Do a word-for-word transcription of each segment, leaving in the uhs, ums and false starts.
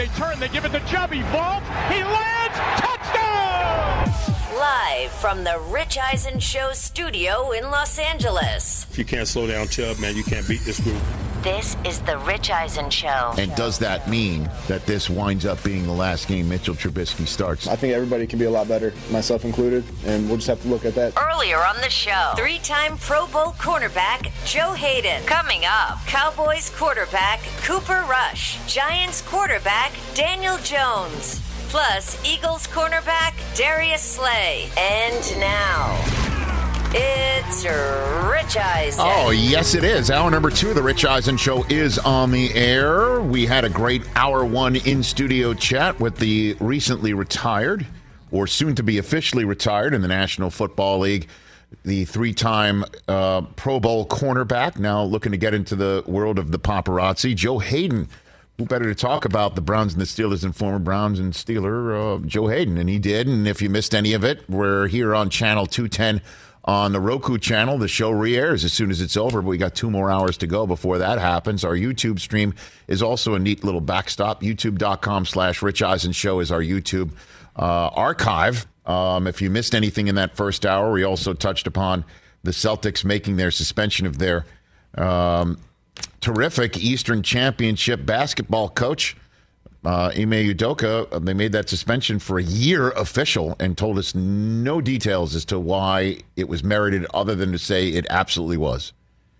They turn, they give it to Jubby. Vault. He lands. Touchdown! Live from the Rich Eisen Show studio in Los Angeles. If you can't slow down Chubb, man, you can't beat this group. This is the Rich Eisen Show. And does that mean that this winds up being the last game Mitchell Trubisky starts? I think everybody can be a lot better, myself included, and we'll just have to look at that. Earlier on the show, three-time Pro Bowl cornerback Joe Hayden. Coming up, Cowboys quarterback Cooper Rush. Giants quarterback Daniel Jones. Plus, Eagles cornerback Darius Slay. And now, it's Rich Eisen. Oh, yes, it is. Hour number two of the Rich Eisen Show is on the air. We had a great hour one in-studio chat with the recently retired, or soon-to-be officially retired in the National Football League, the three-time uh, Pro Bowl cornerback, now looking to get into the world of the paparazzi, Joe Hayden. Who better to talk about the Browns and the Steelers than former Browns and Steeler uh, Joe Hayden? And he did. And if you missed any of it, we're here on Channel two ten on the Roku channel. The show re-airs as soon as it's over, but we got two more hours to go before that happens. Our YouTube stream is also a neat little backstop. YouTube.com slash Rich Eisen Show is our YouTube uh, archive. Um, if you missed anything in that first hour, we also touched upon the Celtics making their suspension of their um, terrific Eastern Championship basketball coach, uh, Ime Udoka. They made that suspension for a year official and told us no details as to why it was merited other than to say it absolutely was.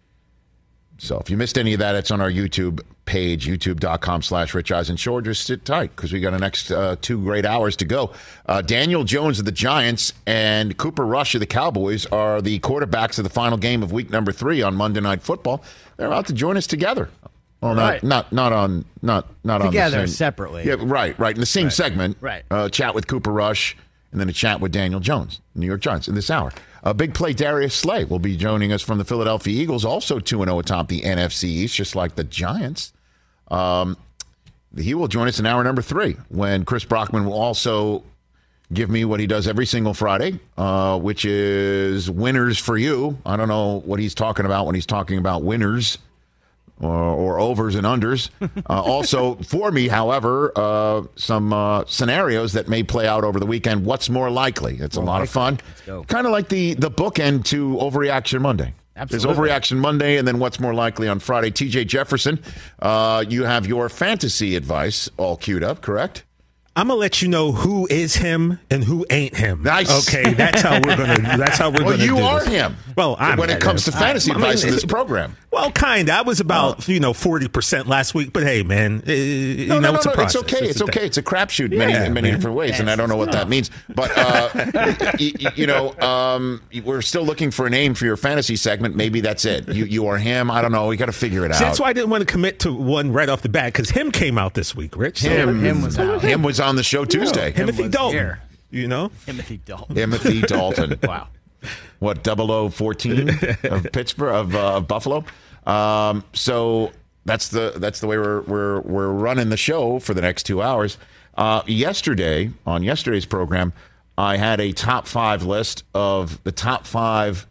So if you missed any of that, it's on our YouTube page, youtube.com slash Rich Eisen Show. Just sit tight because we got the next uh, two great hours to go. Uh, Daniel Jones of the Giants and Cooper Rush of the Cowboys are the quarterbacks of the final game of week number three on Monday Night Football. They're about to join us together. Well, right. not not not on not not together, on the same, separately. Yeah, right, right. In the same right. segment, right? Uh, chat with Cooper Rush, and then a chat with Daniel Jones, New York Giants, in this hour. A big play, Darius Slay will be joining us from the Philadelphia Eagles, also two and oh atop the N F C East, just like the Giants. Um, he will join us in hour number three, when Chris Brockman will also give me what he does every single Friday, uh, which is winners for you. I don't know what he's talking about when he's talking about winners or, or overs and unders. Uh, also, for me, however, uh, some uh, scenarios that may play out over the weekend. What's more likely? It's a more lot likely. of fun. Kind of like the, the bookend to Overreaction Monday. Absolutely. There's Overreaction Monday, and then what's more likely on Friday. T J Jefferson, uh, you have your fantasy advice all queued up, correct? I'm gonna let you know who is him and who ain't him. Nice. Okay, that's how we're gonna. That's how we're well, gonna. you do are this. him. Well, I'm when it comes him. to fantasy I, advice I mean, in this program. Well, kind of. I was about oh. you know forty percent last week, but hey, man, uh, you no, know no, it's no, a process. It's okay. It's, it's okay. It's a crapshoot in yeah, many, in many man. different ways, yes. and I don't know what that means. But uh, you, you know, um, we're still looking for a name for your fantasy segment. Maybe that's it. You, you are him. I don't know. We got to figure it See, out. That's why I didn't want to commit to one right off the bat because him came out this week, Rich. So him, him was out. Him was on the show Tuesday. Him Timothy Dalton. Here. You know? Timothy Dalton. Timothy Dalton. Wow. What, double oh fourteen of Pittsburgh, of, uh, of Buffalo? Um, so that's the that's the way we're we're we're running the show for the next two hours. Uh, yesterday, on yesterday's program, I had a top five list of the top five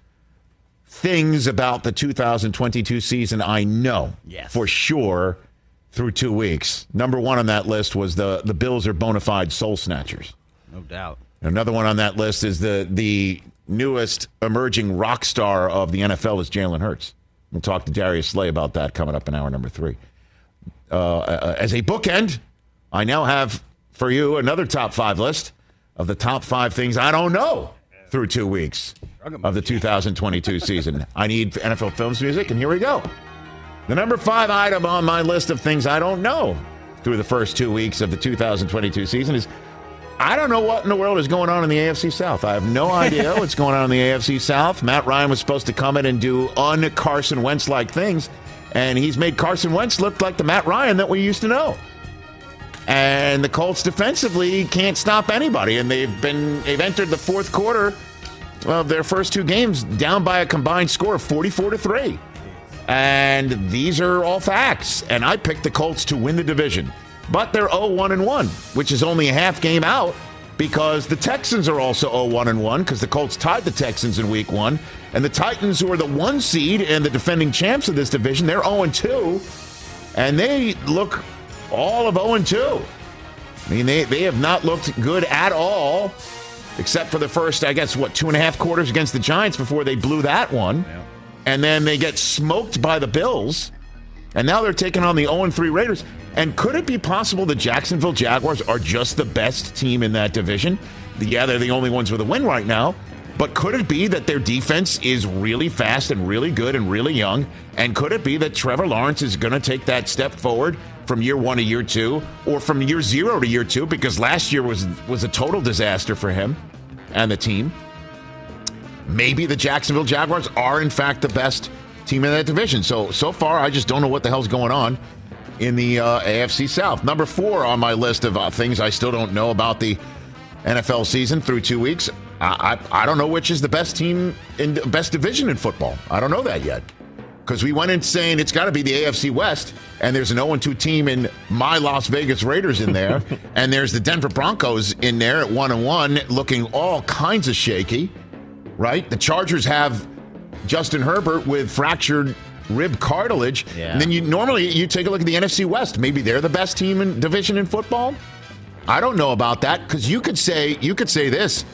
things about the two thousand twenty-two season I know yes. for sure through two weeks. Number one on that list was the, the Bills are bona fide soul snatchers. No doubt. Another one on that list is the the newest emerging rock star of the N F L is Jalen Hurts. We'll talk to Darius Slay about that coming up in hour number three. Uh, as a bookend, I now have for you another top five list of the top five things I don't know through two weeks of the two thousand twenty-two season. I need N F L Films music, and here we go. The number five item on my list of things I don't know through the first two weeks of the two thousand twenty-two season is I don't know what in the world is going on in the A F C South. I have no idea what's going on in the A F C South. Matt Ryan was supposed to come in and do un-Carson Wentz-like things, and he's made Carson Wentz look like the Matt Ryan that we used to know. And the Colts defensively can't stop anybody, and they've been they've entered the fourth quarter of their first two games down by a combined score of forty-four to three. And these are all facts. And I picked the Colts to win the division. But they're oh one and one, which is only a half game out because the Texans are also oh one and one because the Colts tied the Texans in week one. And the Titans, who are the one seed and the defending champs of this division, they're oh and two. And they look all of oh and two. I mean, they, they have not looked good at all, except for the first, I guess, what, two and a half quarters against the Giants before they blew that one. Yeah. And then they get smoked by the Bills. And now they're taking on the oh and three Raiders. And could it be possible the Jacksonville Jaguars are just the best team in that division? Yeah, they're the only ones with a win right now. But could it be that their defense is really fast and really good and really young? And could it be that Trevor Lawrence is going to take that step forward from year one to year two, or from year zero to year two? Because last year was was a total disaster for him and the team. Maybe the Jacksonville Jaguars are, in fact, the best team in that division. So, so far, I just don't know what the hell's going on in the uh, A F C South. Number four on my list of uh, things I still don't know about the N F L season through two weeks. I, I, I don't know which is the best team in the best division in football. I don't know that yet. Because we went in saying it's got to be the A F C West, and there's an oh and two team in my Las Vegas Raiders in there, and there's the Denver Broncos in there at one and one, looking all kinds of shaky, right? The Chargers have Justin Herbert with fractured rib cartilage. Yeah. And then you normally you take a look at the N F C West. Maybe they're the best team in division in football. I don't know about that, because you could say you could say this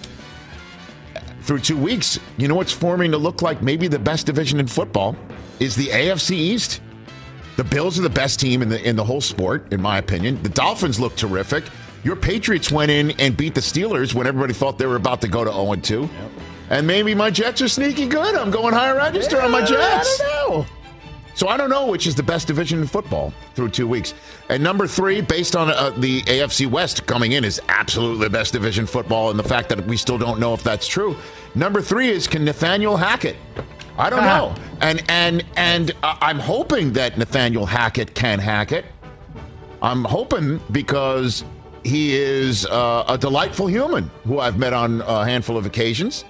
through two weeks. You know what's forming to look like maybe the best division in football is the A F C East. The Bills are the best team in the in the whole sport, in my opinion. The Dolphins look terrific. Your Patriots went in and beat the Steelers when everybody thought they were about to go to oh and two. Yep. And maybe my Jets are sneaky good. I'm going higher register yeah, on my Jets. I don't know. So I don't know which is the best division in football through two weeks. And number three, based on uh, the A F C West coming in, is absolutely the best division in football, and the fact that we still don't know if that's true. Number three is, can Nathaniel Hackett? I don't know. And and and uh, I'm hoping that Nathaniel Hackett can hack it. I'm hoping, because he is uh, a delightful human who I've met on a handful of occasions.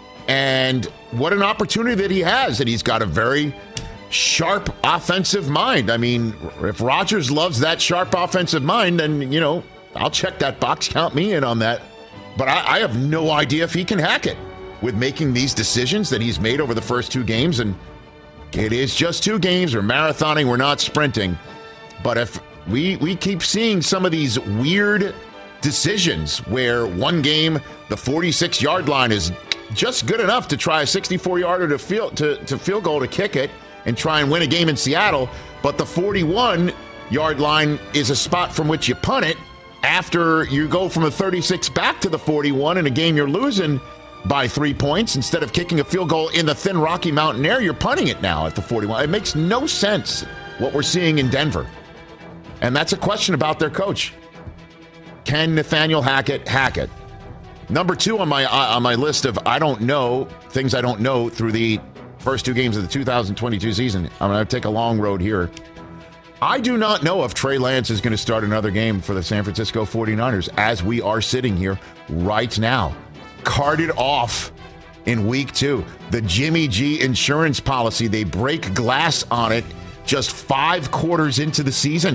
And what an opportunity that he has. And he's got a very sharp offensive mind. I mean, if Rodgers loves that sharp offensive mind, then, you know, I'll check that box, count me in on that. But I, I have no idea if he can hack it with making these decisions that he's made over the first two games. And it is just two games. We're marathoning. We're not sprinting. But if we, we keep seeing some of these weird decisions where one game, the forty-six-yard line is just good enough to try a sixty-four-yarder to field, to, to field goal to kick it and try and win a game in Seattle, but the forty-one-yard line is a spot from which you punt it after you go from a thirty-six back to the forty-one in a game you're losing by three points. Instead of kicking a field goal in the thin Rocky Mountain air, you're punting it now at the forty-one. It makes no sense what we're seeing in Denver. And that's a question about their coach. Can Nathaniel Hackett hack it? Number two on my uh, on my list of I don't know, things I don't know through the first two games of the two thousand twenty-two season. I'm going to take a long road here. I do not know if Trey Lance is going to start another game for the San Francisco forty-niners as we are sitting here right now. Carted off in week two. The Jimmy G insurance policy, they break glass on it just five quarters into the season.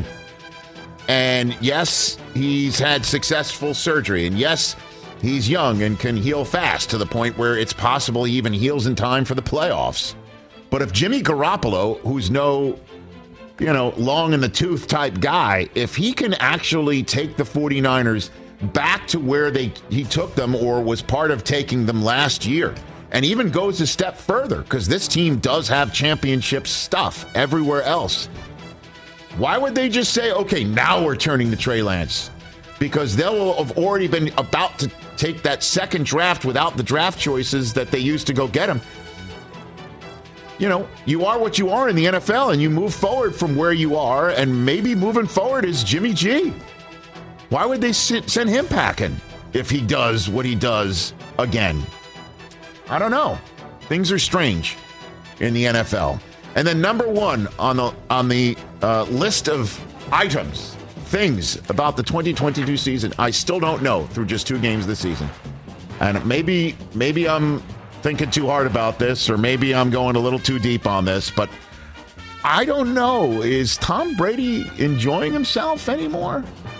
And yes, he's had successful surgery. And yes, he's young and can heal fast to the point where it's possible he even heals in time for the playoffs. But if Jimmy Garoppolo, who's no, you know, long in the tooth type guy, if he can actually take the forty-niners back to where they he took them or was part of taking them last year, and even goes a step further, because this team does have championship stuff everywhere else, why would they just say, okay, now we're turning to Trey Lance? Because they'll have already been about to take that second draft without the draft choices that they used to go get him. You know, you are what you are in the N F L, and you move forward from where you are, and maybe moving forward is Jimmy G. Why would they sit, send him packing if he does what he does again? I don't know. Things are strange in the N F L. And then number one on the on the uh, list of items, things about the twenty twenty-two season, I still don't know through just two games this season. And maybe maybe I'm thinking too hard about this, or maybe I'm going a little too deep on this, but I don't know. Is Tom Brady enjoying himself anymore?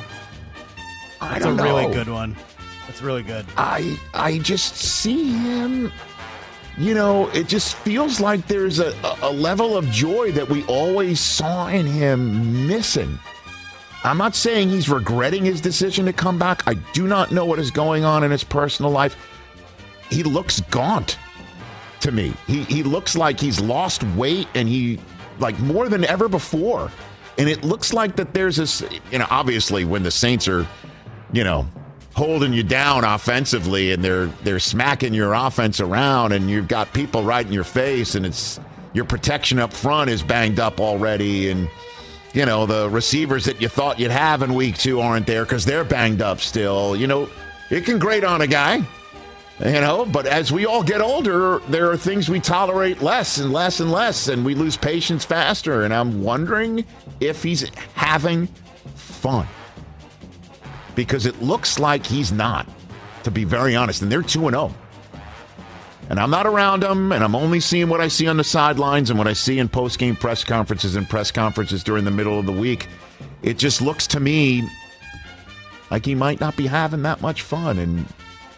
I That's don't a know. really good one. That's really good. I I just see him. You know, it just feels like there's a, a level of joy that we always saw in him missing. I'm not saying he's regretting his decision to come back. I do not know what is going on in his personal life. He looks gaunt to me. He he looks like he's lost weight, and he, like, more than ever before. And it looks like that there's this, you know, obviously when the Saints are, you know, holding you down offensively and they're they're smacking your offense around and you've got people right in your face and it's your protection up front is banged up already, and you know the receivers that you thought you'd have in week two aren't there because they're banged up still. You know, it can grate on a guy, you know, but as we all get older, there are things we tolerate less and less and less, and we lose patience faster, and I'm wondering if he's having fun. Because it looks like he's not, to be very honest. And they're two and oh. And I'm not around him, and I'm only seeing what I see on the sidelines and what I see in post-game press conferences and press conferences during the middle of the week. It just looks to me like he might not be having that much fun. And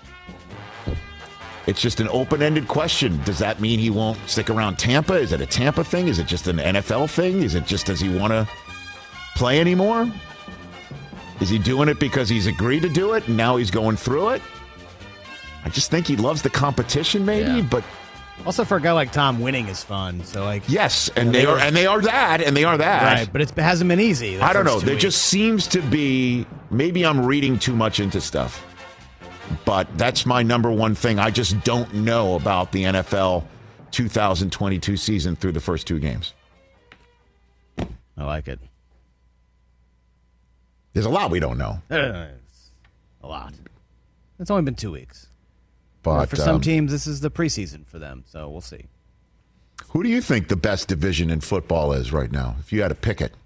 it's just an open-ended question. Does that mean he won't stick around Tampa? Is it a Tampa thing? Is it just an N F L thing? Is it just, does he want to play anymore? Is he doing it because he's agreed to do it and now he's going through it? I just think he loves the competition, maybe, yeah. But also for a guy like Tom, winning is fun. So, like, yes, and you know, they are, and they are that, and they are that. Right, but it's, it hasn't been easy. I don't know. There weeks. just seems to be. Maybe I'm reading too much into stuff, but that's my number one thing. I just don't know about the N F L twenty twenty-two season through the first two games. I like it. There's a lot we don't know. A lot. It's only been two weeks. But for some um, teams, this is the preseason for them, so we'll see. Who do you think the best division in football is right now, if you had to pick it?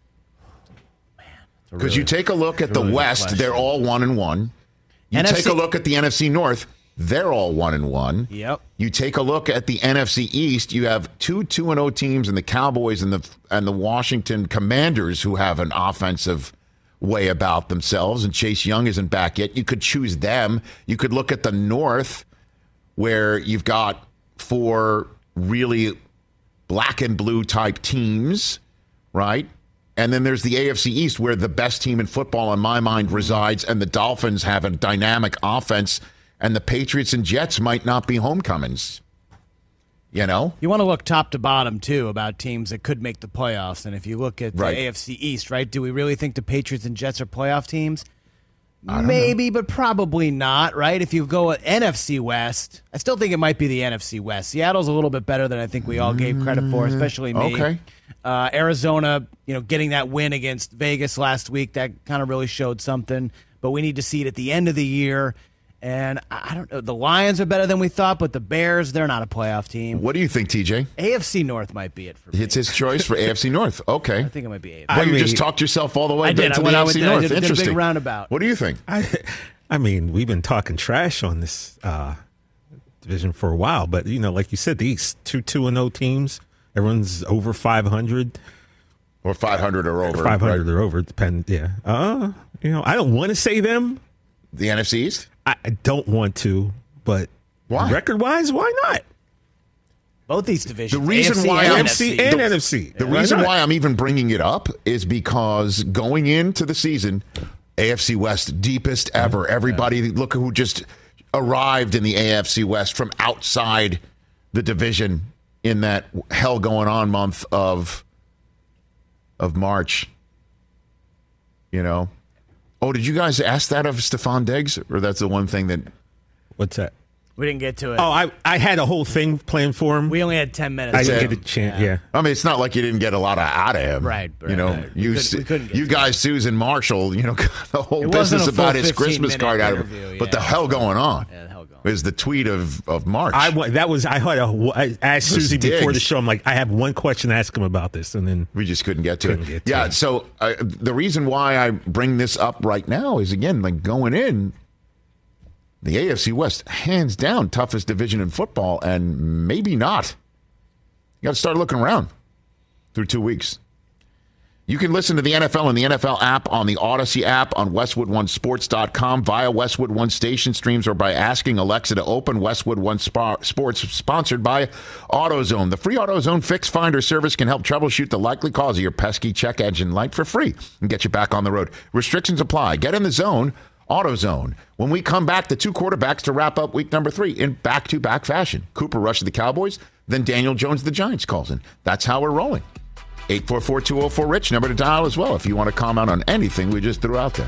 Because really, you take a look at the really West, they're all one and one. You N F C take a look at the N F C North, they're all one and one. Yep. You take a look at the N F C East, you have two two and oh teams in the Cowboys and the and the Washington Commanders who have an offensive way about themselves, and Chase Young isn't back yet. You could choose them. You could look at the North, where you've got four really black and blue type teams, right? And then there's the A F C East, where the best team in football, in my mind, resides, and the Dolphins have a dynamic offense, and the Patriots and Jets might not be homecomings. You know? You want to look top to bottom, too, about teams that could make the playoffs. And if you look at the right. A F C East, right, do we really think the Patriots and Jets are playoff teams? Maybe, know. But probably not, right? If you go at N F C West, I still think it might be the N F C West. Seattle's a little bit better than I think we all gave credit for, especially me. Okay. Uh, Arizona, you know, getting that win against Vegas last week, that kind of really showed something. But we need to see it at the end of the year. And I don't know, the Lions are better than we thought, but the Bears, they're not a playoff team. What do you think, T J? A F C North might be it for me. It's his choice for A F C North. Okay. I think it might be A F C. Well, I you mean, just talked yourself all the way I did. to I the went, A F C I North. did, Interesting. did a big roundabout. What do you think? I, I mean, we've been talking trash on this uh, division for a while, but, you know, like you said, these two two and oh teams, everyone's over five hundred. Or five hundred or over. five hundred right? or over, depend. Yeah. Uh, you know, I don't want to say them. The N F C East? I don't want to, but why? Record-wise, why not? Both these divisions. The reason A F C why and A N F F C C. and the, N F C. The Why reason not? why I'm even bringing it up is because going into the season, A F C West, deepest ever. Everybody, yeah. Look who just arrived in the A F C West from outside the division in that hell going on month of of March. You know? Oh, did you guys ask that of Stephon Diggs? Or that's the one thing that... What's that? We didn't get to it. Oh, I I had a whole thing planned for him. We only had ten minutes. I didn't it. get a chance, yeah. yeah. I mean, it's not like you didn't get a lot of out of him. Right. right you know, right. you, we could, we couldn't get you guys, it. Susan Marshall, you know, the whole it business about his Christmas card out of him. But yeah, the hell going on yeah, the hell going on. is the tweet of, of March. I that was I had a I asked Susie Diggs. before the show. I'm like, I have one question to ask him about this, and then we just couldn't get to couldn't it. Get to yeah. it. So uh, the reason why I bring this up right now is again, like going in. The A F C West, hands down, toughest division in football, and maybe not. You got to start looking around through two weeks. You can listen to the N F L and the N F L app on the Odyssey app, on Westwood One Sports dot com, via Westwood One station streams, or by asking Alexa to open Westwood One Sp- Sports, sponsored by AutoZone. The free AutoZone Fix Finder service can help troubleshoot the likely cause of your pesky check engine light for free and get you back on the road. Restrictions apply. Get in the zone. AutoZone. When we come back, the two quarterbacks to wrap up week number three in back-to-back fashion. Cooper Rush of the Cowboys, then Daniel Jones of the Giants calls in. That's how we're rolling. eight four four, two oh four, RICH, number to dial as well if you want to comment on anything we just threw out there.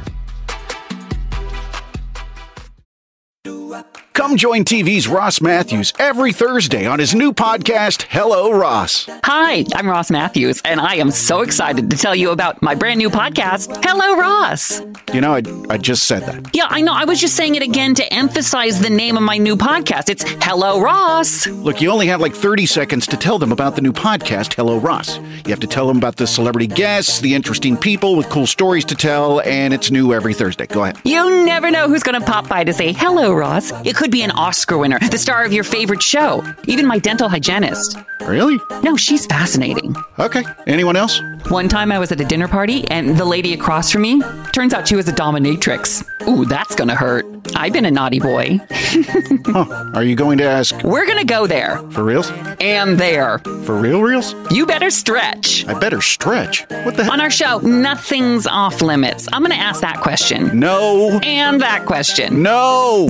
Come join T V's Ross Matthews every Thursday on his new podcast, Hello, Ross. Hi, I'm Ross Matthews, and I am so excited to tell you about my brand new podcast, Hello, Ross. You know, I, I just said that. Yeah, I know. I was just saying it again to emphasize the name of my new podcast. It's Hello, Ross. Look, you only have like thirty seconds to tell them about the new podcast, Hello, Ross. You have to tell them about the celebrity guests, the interesting people with cool stories to tell, and it's new every Thursday. Go ahead. You never know who's going to pop by to say, hello, Ross. It could be an Oscar winner, the star of your favorite show, even my dental hygienist. Really? No, she's fascinating. Okay. Anyone else? One time I was at a dinner party, and the lady across from me, turns out she was a dominatrix. Ooh, that's gonna hurt. I've been a naughty boy. Huh. Are you going to ask? We're gonna go there. For reals? And there. For real reals? You better stretch. I better stretch. What the heck? On our show, nothing's off limits. I'm gonna ask that question. No. And that question. No.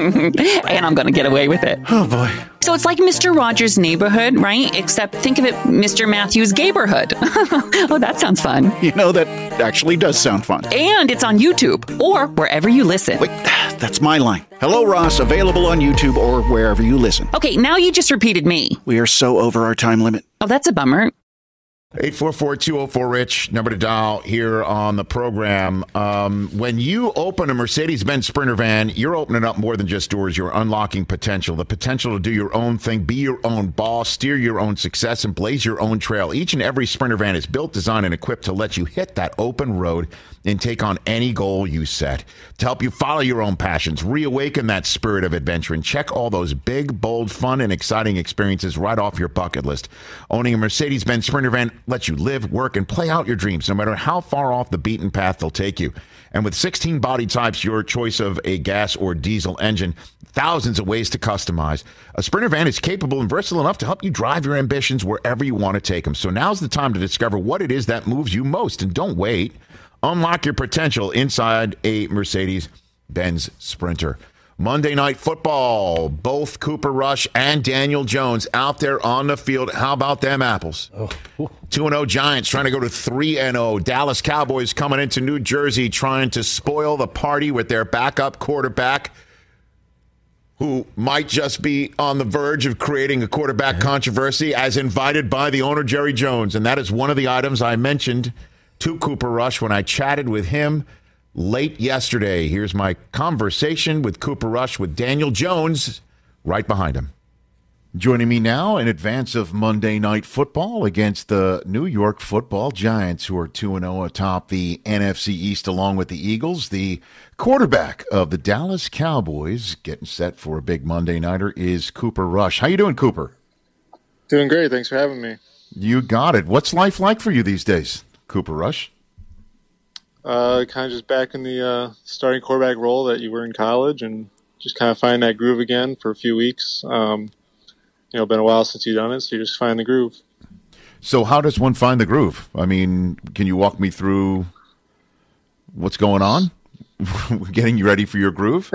And I'm gonna get away with it. Oh, boy. So it's like Mister Rogers' Neighborhood, right? Except think of it Mister Matthews' Gayborhood. Oh, that sounds fun. You know, that actually does sound fun. And it's on YouTube or wherever you listen. Wait, that's my line. Hello, Ross, available on YouTube or wherever you listen. Okay, now you just repeated me. We are so over our time limit. Oh, that's a bummer. eight four four, two oh four, RICH, number to dial here on the program. Um, when you open a Mercedes-Benz Sprinter van, you're opening up more than just doors. You're unlocking potential, the potential to do your own thing, be your own boss, steer your own success, and blaze your own trail. Each and every Sprinter van is built, designed, and equipped to let you hit that open road and take on any goal you set. To help you follow your own passions, reawaken that spirit of adventure, and check all those big, bold, fun, and exciting experiences right off your bucket list. Owning a Mercedes-Benz Sprinter van lets you live, work, and play out your dreams, no matter how far off the beaten path they'll take you. And with sixteen body types, your choice of a gas or diesel engine, thousands of ways to customize, a Sprinter van is capable and versatile enough to help you drive your ambitions wherever you want to take them. So now's the time to discover what it is that moves you most, and don't wait. Unlock your potential inside a Mercedes-Benz Sprinter. Monday Night Football, both Cooper Rush and Daniel Jones out there on the field. How about them apples? Oh. two and oh Giants trying to go to three and oh. Dallas Cowboys coming into New Jersey trying to spoil the party with their backup quarterback, who might just be on the verge of creating a quarterback controversy as invited by the owner, Jerry Jones. And that is one of the items I mentioned to Cooper Rush when I chatted with him late yesterday. Here's my conversation with Cooper Rush with Daniel Jones right behind him. Joining me now in advance of Monday Night Football against the New York Football Giants, who are two and oh atop the N F C East along with the Eagles. The quarterback of the Dallas Cowboys, getting set for a big Monday Nighter, is Cooper Rush. How you doing, Cooper? Doing great. Thanks for having me. You got it. What's life like for you these days, Cooper Rush? Uh, kind of just back in the uh, starting quarterback role that you were in college, and just kind of find that groove again for a few weeks. Um, you know, been a while since you've done it, so you just find the groove. So how does one find the groove? I mean, can you walk me through what's going on? Getting you ready for your groove?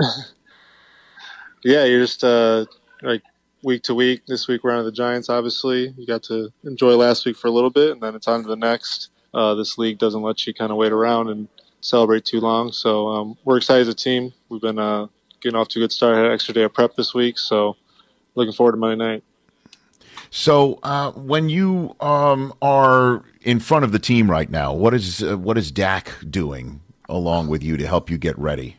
Yeah, you're just uh, like week to week. This week we're on to the Giants, obviously. You got to enjoy last week for a little bit, and then it's on to the next. Uh, this league doesn't let you kind of wait around and celebrate too long. So um, we're excited as a team. We've been uh, getting off to a good start. Had an extra day of prep this week, so looking forward to Monday night. So uh, when you um, are in front of the team right now, what is uh, what is Dak doing along with you to help you get ready?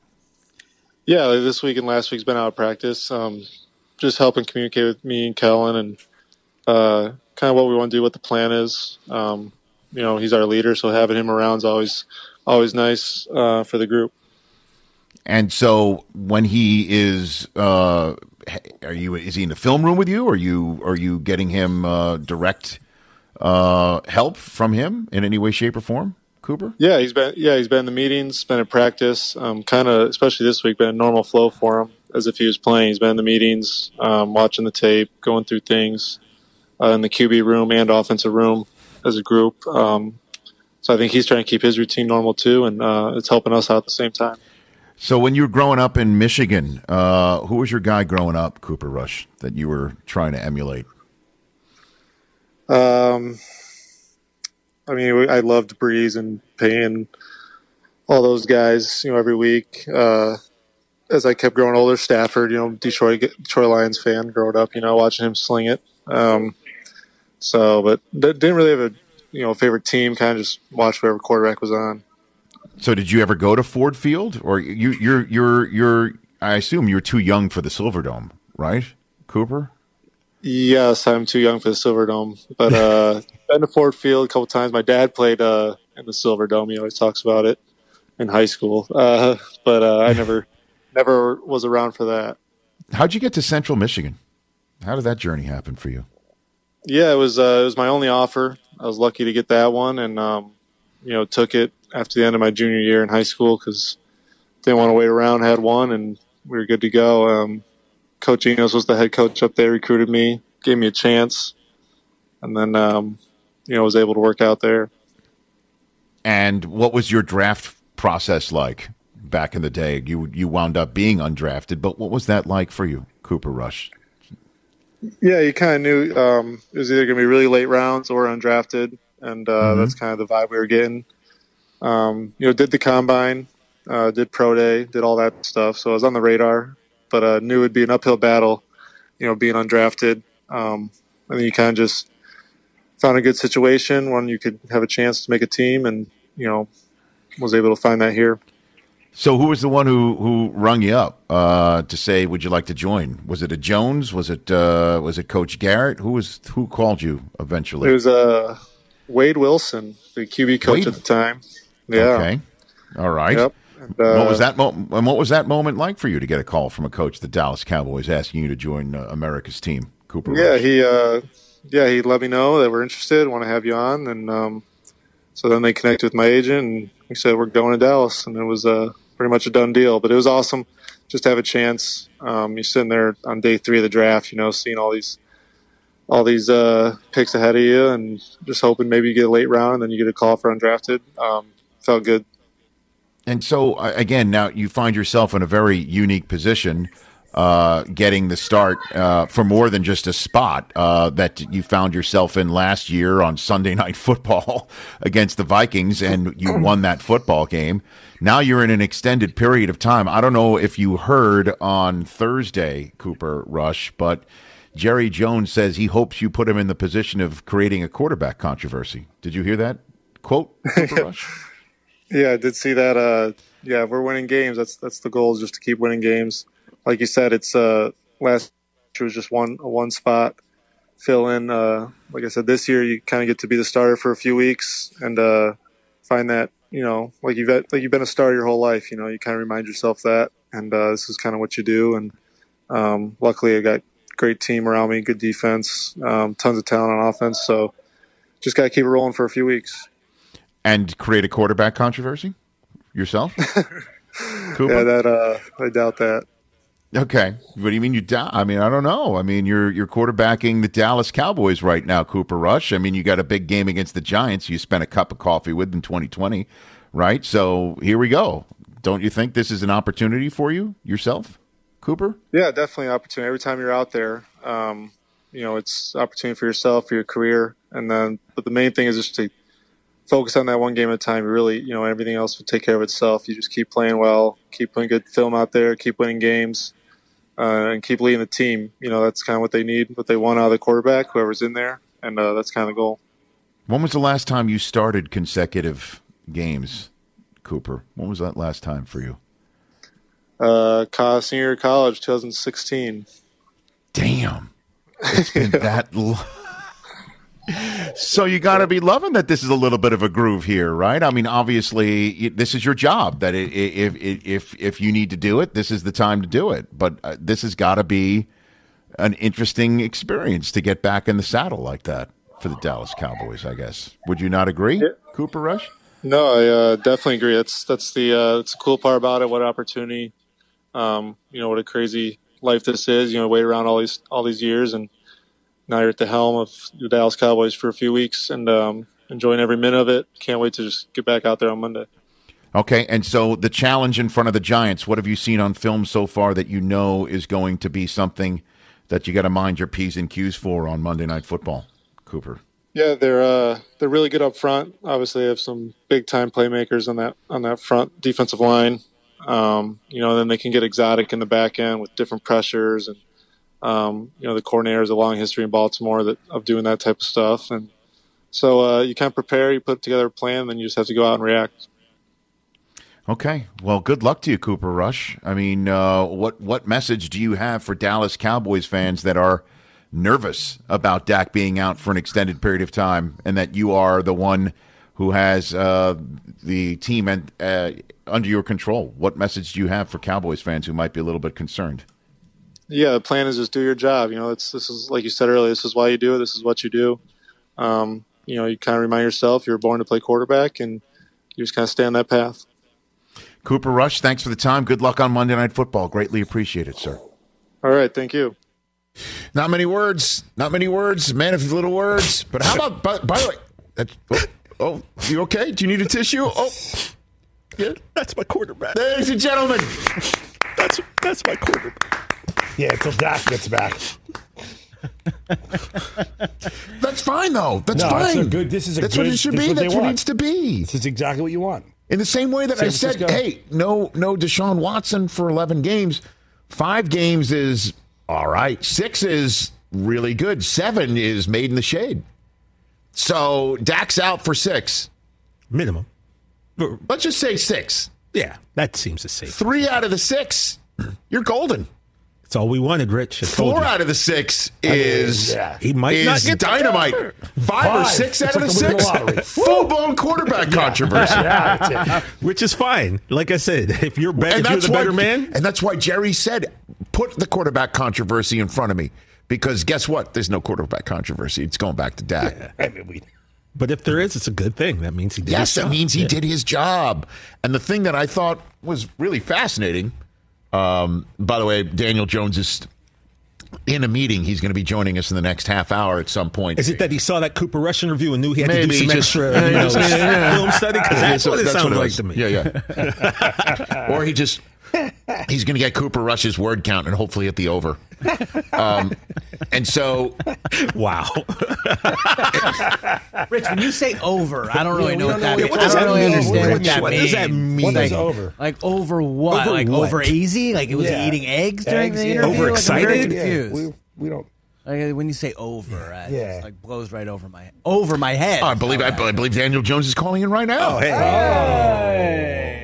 Yeah, like this week and last week's been out of practice. Um, just helping communicate with me and Kellen and uh, kind of what we want to do, what the plan is. Um, You know, he's our leader, so having him around is always, always nice uh, for the group. And so, when he is, uh, are you? Is he in the film room with you? Or are you? Are you getting him uh, direct uh, help from him in any way, shape, or form, Cooper? Yeah, he's been yeah he's been in the meetings, been at practice. Um, kind of, especially this week, been a normal flow for him as if he was playing. He's been in the meetings, um, watching the tape, going through things uh, in the Q B room and offensive room as a group. Um, so I think he's trying to keep his routine normal too, and uh, it's helping us out at the same time. So when you were growing up in Michigan, uh, who was your guy growing up, Cooper Rush, that you were trying to emulate? Um, I mean, I loved Breeze and Payne, all those guys, you know, every week. Uh, as I kept growing older, Stafford, you know, Detroit, Detroit Lions fan growing up, you know, watching him sling it. Um, so, but didn't really have a, you know, favorite team, kind of just watch whatever quarterback was on. So did you ever go to Ford Field, or you, you're, you're, you're, I assume you're too young for the Silverdome, right, Cooper? Yes, I'm too young for the Silverdome, but uh, been to Ford Field a couple times. My dad played uh, in the Silverdome. He always talks about it in high school, uh, but uh, I never, never was around for that. How'd you get to Central Michigan? How did that journey happen for you? Yeah, it was uh, it was my only offer. I was lucky to get that one, and um, you know, took it after the end of my junior year in high school because didn't want to wait around. Had one, and we were good to go. Um, Coach Enos was the head coach up there, recruited me, gave me a chance, and then um, you know, was able to work out there. And what was your draft process like back in the day? You you wound up being undrafted, but what was that like for you, Cooper Rush? Yeah, you kind of knew um, it was either going to be really late rounds or undrafted, and uh, mm-hmm. that's kind of the vibe we were getting. Um, you know, did the combine, uh, did pro day, did all that stuff. So I was on the radar, but uh, knew it'd be an uphill battle, you know, being undrafted. Um, and then you kind of just found a good situation when you could have a chance to make a team, and you know, was able to find that here. So who was the one who, who rung you up uh, to say, would you like to join? Was it a Jones? Was it uh, was it Coach Garrett? Who was who called you eventually? It was uh, Wade Wilson, the Q B coach Wade? at the time. Yeah. Okay. All right. Yep. And, uh, what was that mo- and what was that moment like for you to get a call from a coach, the Dallas Cowboys, asking you to join uh, America's team, Cooper Yeah, Rush? he uh, yeah, he let me know that we're interested, want to have you on, and um, so then they connected with my agent, and we said we're going to Dallas, and it was uh, pretty much a done deal. But it was awesome just to have a chance. Um, you're sitting there on day three of the draft, you know, seeing all these all these uh, picks ahead of you, and just hoping maybe you get a late round, and then you get a call for undrafted. Um, felt good. And so, uh, again, now you find yourself in a very unique position, uh, getting the start uh, for more than just a spot uh, that you found yourself in last year on Sunday Night Football against the Vikings, and you won that football game. Now you're in an extended period of time. I don't know if you heard on Thursday, Cooper Rush, but Jerry Jones says he hopes you put him in the position of creating a quarterback controversy. Did you hear that quote, Cooper Rush? Yeah, I did see that. Uh, yeah, if we're winning games, that's that's the goal, is just to keep winning games. Like you said, it's uh, last year was just one a one spot fill in. Uh, like I said, this year you kind of get to be the starter for a few weeks and uh, find that, you know, like you've like you've been a starter your whole life. You know, you kind of remind yourself that, and uh, this is kind of what you do. And um, luckily, I got a great team around me, good defense, um, tons of talent on offense. So just got to keep it rolling for a few weeks. And create a quarterback controversy yourself? Yeah, that uh, I doubt that. Okay, what do you mean you doubt? I mean, I don't know. I mean, you're you're quarterbacking the Dallas Cowboys right now, Cooper Rush. I mean, you got a big game against the Giants. You spent a cup of coffee with in twenty twenty, right? So here we go. Don't you think this is an opportunity for you yourself, Cooper? Yeah, definitely an opportunity. Every time you're out there, um, you know, it's opportunity for yourself, for your career, and then. But the main thing is just to focus on that one game at a time. Really, you know, everything else will take care of itself. You just keep playing well, keep putting good film out there, keep winning games, uh, and keep leading the team. You know, that's kind of what they need, what they want out of the quarterback, whoever's in there, and uh, that's kind of the goal. When was the last time you started consecutive games, Cooper? When was that last time for you? Uh, senior year of college, twenty sixteen. Damn. It's been that long. So you got to be loving that this is a little bit of a groove here, right? I mean, obviously, this is your job. That it, if if if you need to do it, this is the time to do it. But uh, this has got to be an interesting experience to get back in the saddle like that. for the Dallas Cowboys, I guess. Would you not agree, yeah. Cooper Rush? No, I uh, definitely agree. That's that's the uh, that's the cool part about it. What opportunity, um, you know, what a crazy life this is. You know, wait around all these all these years, and now you're at the helm of the Dallas Cowboys for a few weeks, and um, enjoying every minute of it. Can't wait to just get back out there on Monday. Okay, and so the challenge in front of the Giants. What have you seen on film so far that you know is going to be something that you got to mind your P's and Q's for on Monday Night Football, Cooper? Yeah, they're uh, they're really good up front. Obviously, they have some big time playmakers on that on that front defensive line. Um, you know, then they can get exotic in the back end with different pressures, and um, you know, the coordinator has a long history in Baltimore that of doing that type of stuff. And so uh, you kind of prepare, you put together a plan, and then you just have to go out and react. Okay, well, good luck to you, Cooper Rush. I mean, uh, what what message do you have for Dallas Cowboys fans that are nervous about Dak being out for an extended period of time, and that you are the one who has uh, the team and, uh, under your control? What message do you have for Cowboys fans who might be a little bit concerned? Yeah, the plan is just do your job. You know, it's this is like you said earlier. This is why you do it. This is what you do. Um, you know, you kind of remind yourself you're born to play quarterback, and you just kind of stay on that path. Cooper Rush, thanks for the time. Good luck on Monday Night Football. Greatly appreciate it, sir. All right, thank you. Not many words. Not many words. Man of little words. But how about, by, by the way, that's, oh, oh, you okay? Do you need a tissue? Oh, yeah, that's my quarterback. Ladies and gentlemen. That's that's my quarterback. Yeah, until Dak gets back. That's fine, though. That's no, fine. That's, a good, this is a that's good, what it should be. What That's what want. it needs to be. This is exactly what you want. In the same way that San I said, Francisco. hey, no, no Deshaun Watson for eleven games. Five games is all right. Six is really good. Seven is made in the shade. So Dak's out for six. Minimum. Let's just say six. Yeah, that seems the safe. Three out of the six, you're golden. That's all we wanted, Rich. I told Four you. out of the six is, I mean, yeah. he might is not get dynamite. Five, Five or six out it's of like the six, full-blown quarterback controversy. Yeah, that's it. Which is fine. Like I said, if you're, be- if you're the why, better man. And that's why Jerry said, put the quarterback controversy in front of me. Because guess what? There's no quarterback controversy. It's going back to Dak. Yeah. I mean, we, but if there is, it's a good thing. That means he did yes, his job. Yes, that means he yeah. did his job. And the thing that I thought was really fascinating, um, by the way, Daniel Jones is in a meeting. He's going to be joining us in the next half hour at some point. Is it that he saw that Cooper Rush interview and knew he had Maybe to do some just, extra uh, you know, just, yeah. film study? Because that's, that's what it that's sounds what it like was. to me. Yeah, yeah. Or he just, he's going to get Cooper Rush's word count and hopefully hit the over. Um, and so, wow. Rich, when you say over, I don't really Yeah, know what that know means. what I does don't that really mean? understand what that What means. does that mean? What like, is over? Like over what? Over like what? over easy? Like it was Yeah. eating eggs during Eggs, the yeah. interview? Overexcited? Like, I'm very Yeah, confused. we, we don't. Like, when you say over, uh, Yeah. it like blows right over my over my head. I believe I, I believe Daniel Jones is calling in right now. Oh, hey. Hey.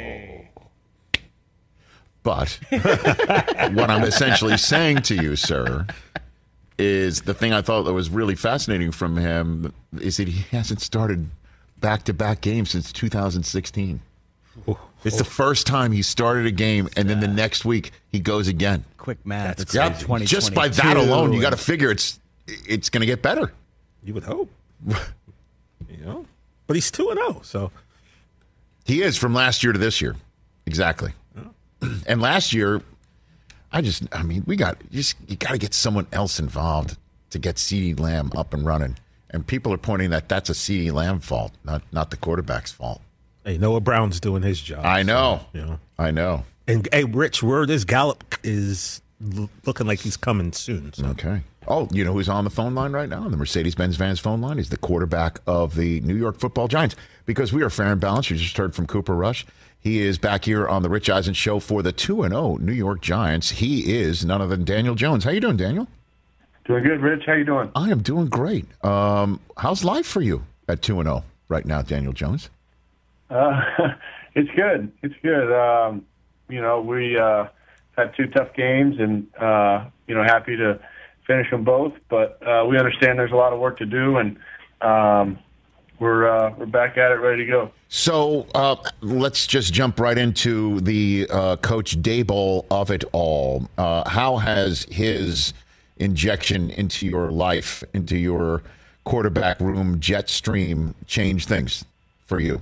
But what I'm essentially saying to you, sir, is the thing I thought that was really fascinating from him is that he hasn't started back-to-back games since two thousand sixteen. It's the first time he started a game, and then the next week he goes again. Quick math. It's Yeah, like just by that alone, you got to figure it's it's going to get better. You would hope. You know? But he's two and oh, so. He is from last year to this year. Exactly. And last year, I just, I mean, we got, you just, you got to get someone else involved to get CeeDee Lamb up and running. And people are pointing that that's a CeeDee Lamb fault, not not the quarterback's fault. Hey, Noah Brown's doing his job. I know. So, you know. I know. And, hey, Rich, word is Gallup is l- looking like he's coming soon. So. Okay. Oh, you know who's on the phone line right now? On the Mercedes-Benz Vans phone line is the quarterback of the New York Football Giants. Because we are fair and balanced. You just heard from Cooper Rush. He is back here on the Rich Eisen Show for the two and oh New York Giants. He is none other than Daniel Jones. How you doing, Daniel? Doing good, Rich. How you doing? I am doing great. Um, how's life for you at two and oh right now, Daniel Jones? Uh, it's good. It's good. Um, you know, we uh, had two tough games, and uh, you know, happy to finish them both. But uh, we understand there's a lot of work to do, and um, we're uh, we're back at it, ready to go. So uh, let's just jump right into the uh, Coach Daboll of it all. Uh, how has his injection into your life, into your quarterback room jet stream change things for you?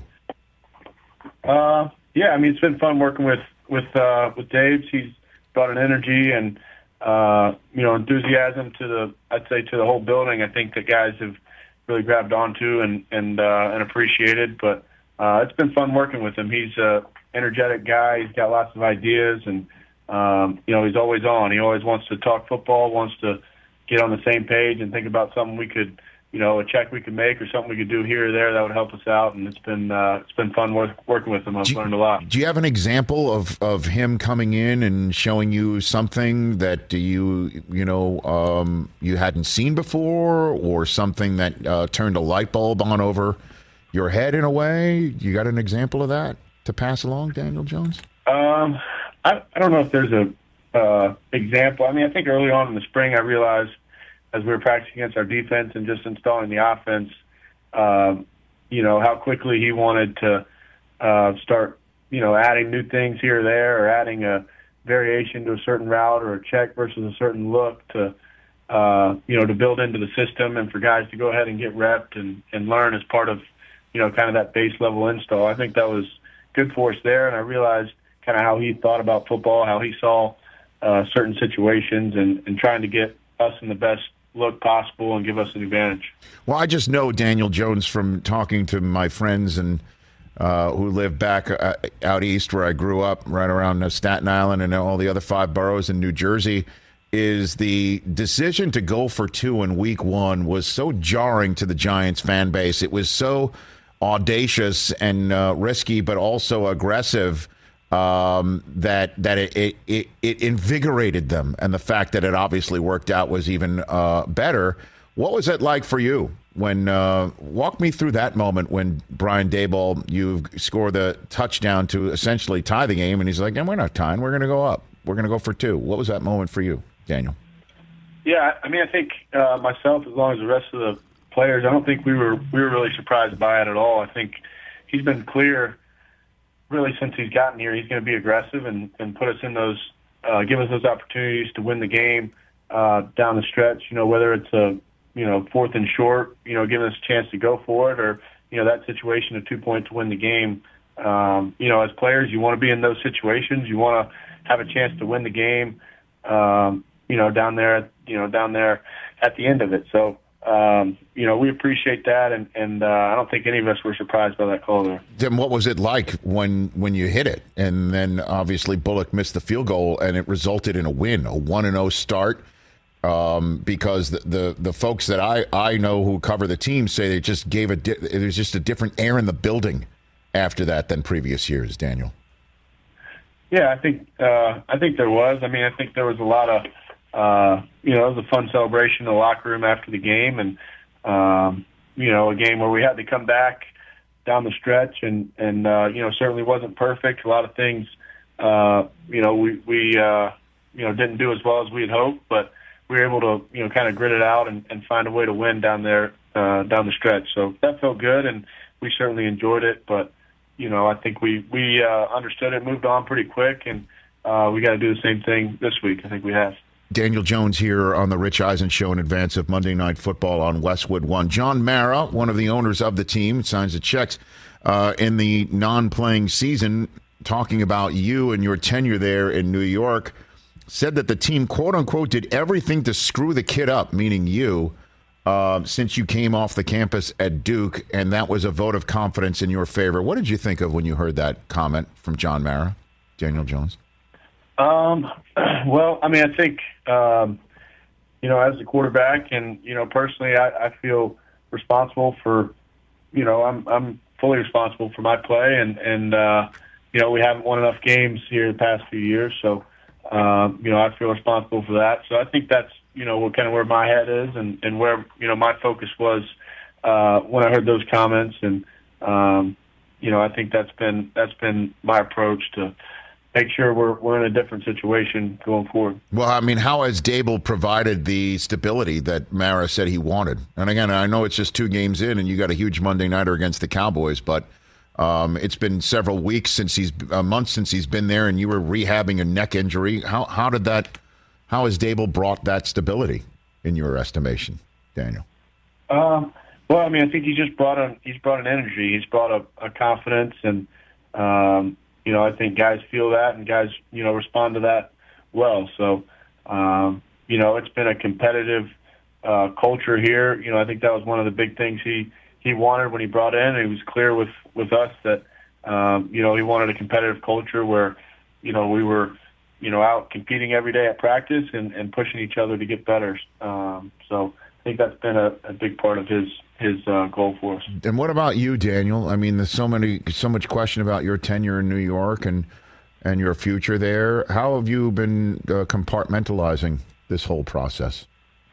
Uh, yeah, I mean, it's been fun working with with uh, with Dave. He's brought an energy and uh, you know enthusiasm to the I'd say to the whole building. I think the guys have really grabbed onto and and uh, and appreciated. But uh, it's been fun working with him. He's a energetic guy. He's got lots of ideas, and um, you know he's always on. He always wants to talk football, wants to get on the same page and think about something we could. You know, a check we could make or something we could do here or there that would help us out, and it's been uh, it's been fun work, working with him. I've learned a lot. Do you have an example of, of him coming in and showing you something that you you know um, you hadn't seen before, or something that uh, turned a light bulb on over your head in a way? You got an example of that to pass along, Daniel Jones? Um, I, I don't know if there's a uh, example. I mean, I think early on in the spring, I realized, as we were practicing against our defense and just installing the offense, um, you know, how quickly he wanted to uh, start, you know, adding new things here or there, or adding a variation to a certain route or a check versus a certain look to, uh, you know, to build into the system and for guys to go ahead and get repped and, and learn as part of, you know, kind of that base level install. I think that was good for us there, and I realized kind of how he thought about football, how he saw uh, certain situations, and, and trying to get us in the best look possible and give us an advantage. Well, I just know Daniel Jones from talking to my friends and uh, who live back uh, out east where I grew up, right around uh, Staten Island and all the other five boroughs in New Jersey, is the decision to go for two in week one was so jarring to the Giants fan base. It was so audacious and uh, risky, but also aggressive. Um, that that it, it, it, it invigorated them, and the fact that it obviously worked out was even uh, better. What was it like for you when uh, walk me through that moment when Brian Daboll, you score the touchdown to essentially tie the game, and he's like, "And we're not tying, we're going to go up, we're going to go for two." What was that moment for you, Daniel? Yeah, I mean, I think uh, myself, as long as the rest of the players, I don't think we were we were really surprised by it at all. I think he's been clear. Really, since he's gotten here, he's going to be aggressive and, and put us in those, uh, give us those opportunities to win the game uh, down the stretch. You know, whether it's a, you know, fourth and short, you know, giving us a chance to go for it, or you know, that situation of two points to win the game. Um, you know, as players, you want to be in those situations. You want to have a chance to win the game. Um, you know, down there, you know, down there at the end of it. So. Um, you know, we appreciate that, and, and uh, I don't think any of us were surprised by that call there. Then what was it like when when you hit it? And then obviously Bullock missed the field goal, and it resulted in a win, a one and oh start, um, because the, the, the folks that I, I know who cover the team say they just gave a di- there's just a different air in the building after that than previous years, Daniel. Yeah, I think uh, I think there was. I mean, I think there was a lot of Uh, you know, it was a fun celebration in the locker room after the game, and um, you know, a game where we had to come back down the stretch, and and uh, you know, certainly wasn't perfect. A lot of things, uh, you know, we we uh, you know didn't do as well as we had hoped, but we were able to you know kind of grit it out and, and find a way to win down there uh, down the stretch. So that felt good, and we certainly enjoyed it. But you know, I think we we uh, understood it, moved on pretty quick, and uh, we got to do the same thing this week. I think we have. Daniel Jones here on the Rich Eisen Show in advance of Monday Night Football on Westwood One. John Mara, one of the owners of the team, signs the checks uh, in the non-playing season, talking about you and your tenure there in New York, said that the team, quote-unquote, did everything to screw the kid up, meaning you, uh, since you came off the campus at Duke, and that was a vote of confidence in your favor. What did you think of when you heard that comment from John Mara, Daniel Jones? Um, well, I mean, I think, um, you know, as a quarterback and, you know, personally, I, I feel responsible for, you know, I'm, I'm fully responsible for my play and, and, uh, you know, we haven't won enough games here the past few years. So, um, you know, I feel responsible for that. So I think that's, you know, what kind of where my head is and, and where, you know, my focus was, uh, when I heard those comments. And, um, you know, I think that's been, that's been my approach to, make sure we're we're in a different situation going forward. Well, I mean, how has Daboll provided the stability that Mara said he wanted? And again, I know it's just two games in, and you got a huge Monday nighter against the Cowboys, but um, it's been several weeks since he's a month since he's been there, and you were rehabbing a neck injury. How how did that? How has Daboll brought that stability in your estimation, Daniel? Um, well, I mean, I think he just brought an he's brought an energy. He's brought a, a confidence, and um, you know, I think guys feel that, and guys, you know, respond to that well. So, um, you know, it's been a competitive uh, culture here. You know, I think that was one of the big things he he wanted when he brought in. And he was clear with with us that um, you know, he wanted a competitive culture where, you know, we were, you know, out competing every day at practice and, and pushing each other to get better. Um, so I think that's been a, a big part of his his uh, goal for us. And what about you, Daniel? I mean, there's so many, so much question about your tenure in New York and and your future there. How have you been uh, compartmentalizing this whole process?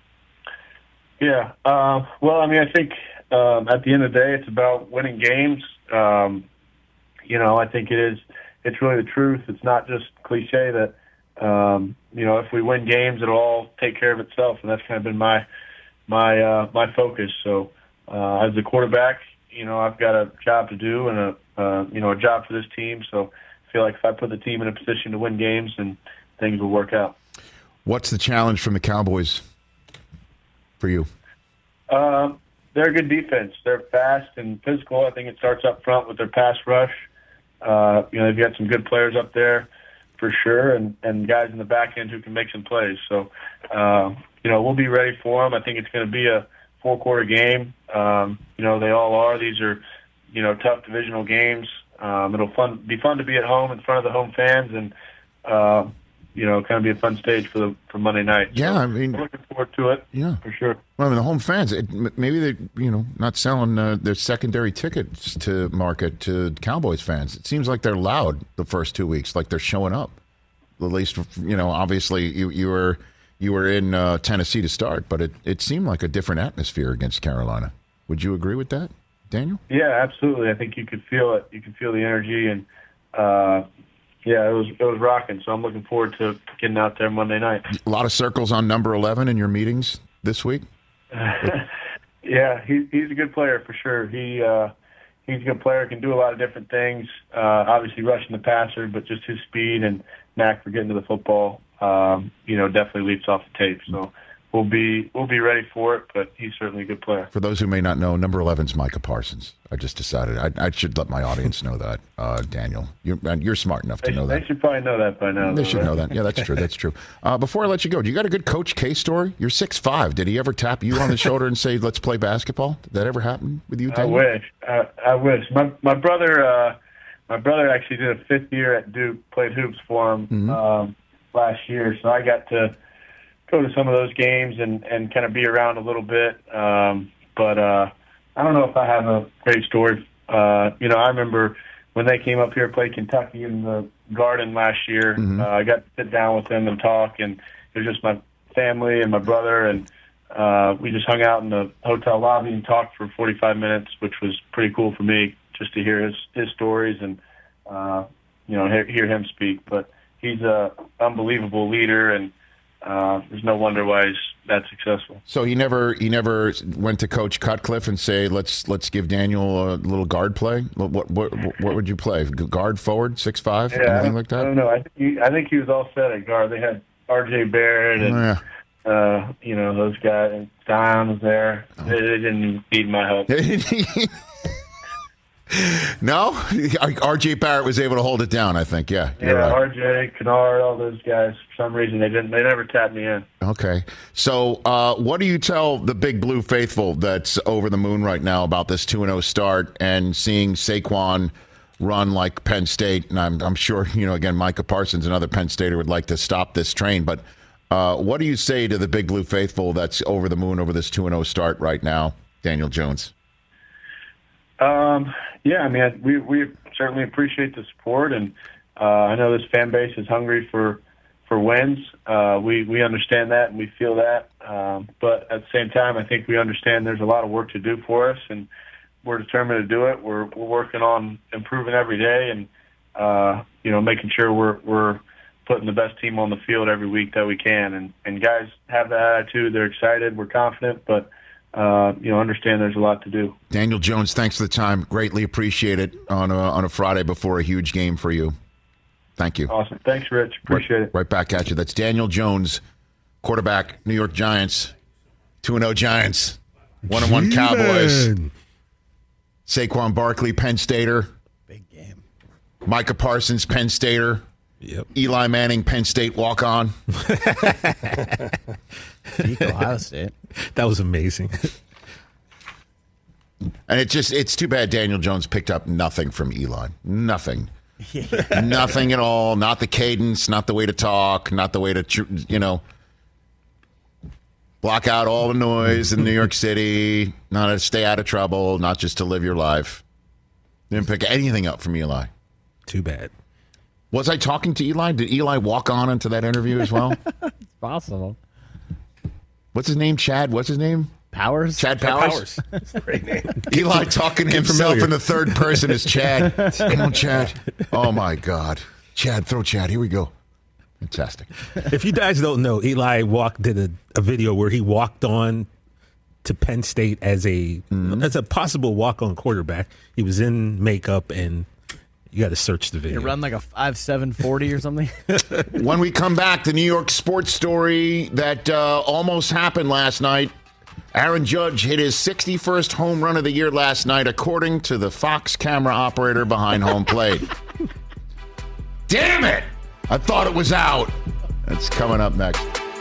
Yeah. Uh, well, I mean, I think um, at the end of the day, it's about winning games. Um, you know, I think it is. It's really the truth. It's not just cliche that um, you know, if we win games, it'll all take care of itself, and that's kind of been my my uh, my focus. So. Uh, as a quarterback, you know, I've got a job to do and a, uh, you know, a job for this team. So I feel like if I put the team in a position to win games, then things will work out. What's the challenge from the Cowboys for you? Um, they're a good defense. They're fast and physical. I think it starts up front with their pass rush. Uh, you know, they've got some good players up there for sure, and, and guys in the back end who can make some plays. So, uh, you know, we'll be ready for them. I think it's going to be a four-quarter game. Um, you know, they all are. These are, you know, tough divisional games. Um, it'll fun be fun to be at home in front of the home fans, and uh, you know, kind of be a fun stage for the for Monday night. Yeah, so I mean, we're looking forward to it. Yeah, for sure. Well, I mean, the home fans, it, maybe they, you know, not selling uh, their secondary tickets to market to Cowboys fans. It seems like they're loud the first two weeks, like they're showing up. At least, you know, obviously you you were. You were in uh, Tennessee to start, but it, it seemed like a different atmosphere against Carolina. Would you agree with that, Daniel? Yeah, absolutely. I think you could feel it. You could feel the energy, and uh, yeah, it was it was rocking. So I'm looking forward to getting out there Monday night. A lot of circles on number eleven in your meetings this week. Yeah, he, he's a good player for sure. He uh, he's a good player. Can do a lot of different things. Uh, obviously, rushing the passer, but just his speed and knack for getting to the football. Um, you know, definitely leaps off the tape. So we'll be we'll be ready for it, but he's certainly a good player. For those who may not know, number eleven is Micah Parsons. I just decided I, I should let my audience know that. Uh, Daniel, you're, you're smart enough to they, know they that. They should probably know that by now. They though, should right? know that. Yeah, that's true. That's true. Uh, before I let you go, do you got a good Coach K story? You're six five. Did he ever tap you on the shoulder and say, "Let's play basketball"? Did that ever happen with you, Daniel? I wish. I, I wish. My my brother uh, my brother actually did a fifth year at Duke, played hoops for him. Mm-hmm. Um, last year, so I got to go to some of those games and, and kind of be around a little bit. Um, but uh, I don't know if I have a great story. Uh, you know, I remember when they came up here, played Kentucky in the Garden last year. Mm-hmm. uh, I got to sit down with them and talk, and it was just my family and my brother, and uh, we just hung out in the hotel lobby and talked for forty-five minutes, which was pretty cool for me just to hear his, his stories and, uh, you know, hear, hear him speak. But he's a unbelievable leader, and uh, there's no wonder why he's that successful. So he never he never went to Coach Cutcliffe and say, "Let's let's give Daniel a little guard play." What what what, what would you play? Guard, forward, six five, yeah, anything like that? I don't know. I think he, I think he was all set at guard. They had R J Barrett and oh, yeah. uh, you know, those guys. And Don was there. Oh. They, they didn't need my help. No, R J Barrett was able to hold it down. I think, yeah, yeah. You're right. R J, Kennard, all those guys. For some reason, they didn't. They never tapped me in. Okay, so uh, what do you tell the Big Blue faithful that's over the moon right now about this two and oh start and seeing Saquon run like Penn State? And I'm, I'm sure you know. Again, Micah Parsons, another Penn Stater, would like to stop this train. But uh, what do you say to the Big Blue faithful that's over the moon over this two and oh start right now, Daniel Jones? Um. Yeah, I mean, we we certainly appreciate the support, and uh, I know this fan base is hungry for for wins. Uh, we we understand that, and we feel that. Um, but at the same time, I think we understand there's a lot of work to do for us, and we're determined to do it. We're we're working on improving every day, and uh, you know, making sure we're we're putting the best team on the field every week that we can. And and guys have that attitude. They're excited. We're confident, but. Uh, you know, understand there's a lot to do. Daniel Jones, thanks for the time. Greatly appreciate it on a, on a Friday before a huge game for you. Thank you. Awesome. Thanks, Rich. Appreciate right, it. Right back at you. That's Daniel Jones, quarterback, New York Giants, two and oh Giants. One and one Cowboys. Saquon Barkley, Penn Stater. Big game. Micah Parsons, Penn Stater. Yep. Eli Manning, Penn State walk-on. Ohio State. That was amazing. And it just, it's too bad Daniel Jones picked up nothing from Eli. Nothing. Yeah. Nothing at all. Not the cadence, not the way to talk, not the way to, you know, block out all the noise in New York City, not to stay out of trouble, not just to live your life. Didn't pick anything up from Eli. Too bad. Was I talking to Eli? Did Eli walk on into that interview as well? It's possible. What's his name? Chad? What's his name? Powers? Chad Powers? Powers. Great name. Eli talking to himself familiar. in the third person as Chad. Come on, Chad. Oh, my God. Chad, throw Chad. Here we go. Fantastic. If you guys don't know, Eli walked did a, a video where he walked on to Penn State as a mm-hmm. as a possible walk-on quarterback. He was in makeup, and you got to search the video. You run like a five seven forty or something? When we come back, the New York sports story that uh, almost happened last night. Aaron Judge hit his sixty-first home run of the year last night, according to the Fox camera operator behind home plate. Damn it! I thought it was out. That's coming up next.